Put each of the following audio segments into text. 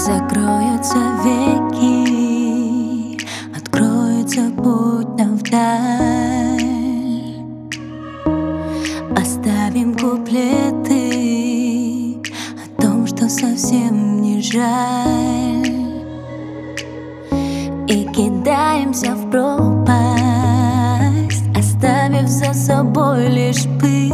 Закроются веки, откроется путь нам вдаль. Оставим куплеты о том, что совсем не жаль, и кидаемся в пропасть, оставив за собой лишь пыль.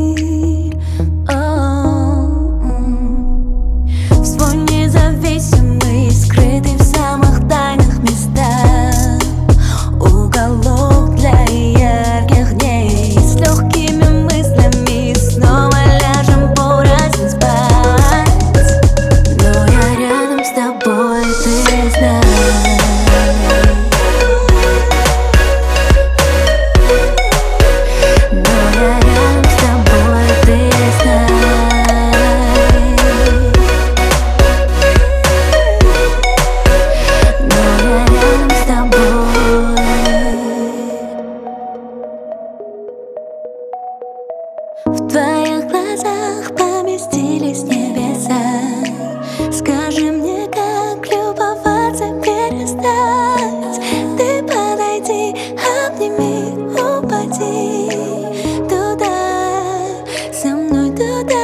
Свой независимый, скрытый в самых тайных местах уголок для ярких дней. С легкими мыслями снова ляжем порознь спать. Но я рядом с тобой, ты знаешь. Но я рядом с тобой, ты в твоих глазах поместились небеса. Скажи мне, как любоваться перестать. Ты подойди, обними, упади туда, со мной туда.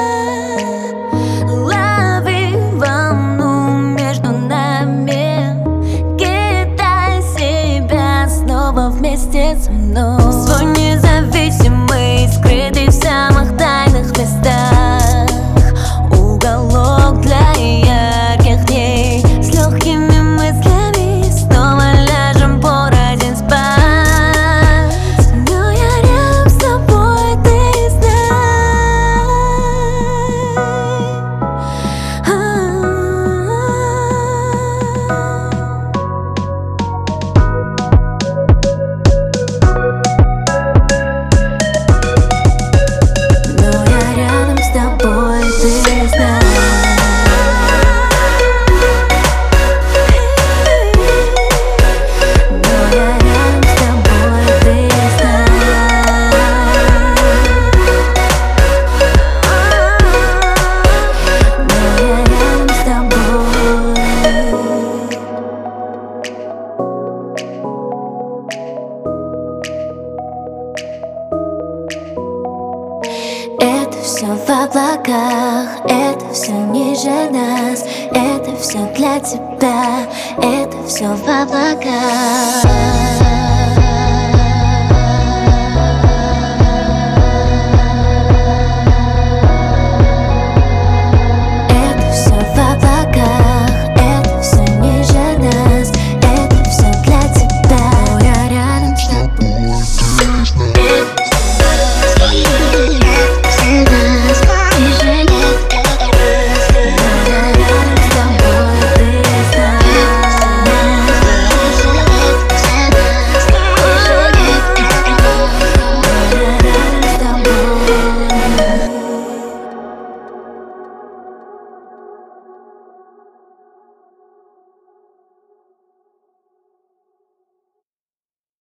Лови волну между нами, кидай себя снова вместе со мной. Свой независимый, скрытый в самых тайных местах уголок для ярких дней. С легкими мыслями снова ляжем порознь спать. Но я рядом с тобой, ты это все в облаках, это все ниже нас, это все для тебя, это все в облаках.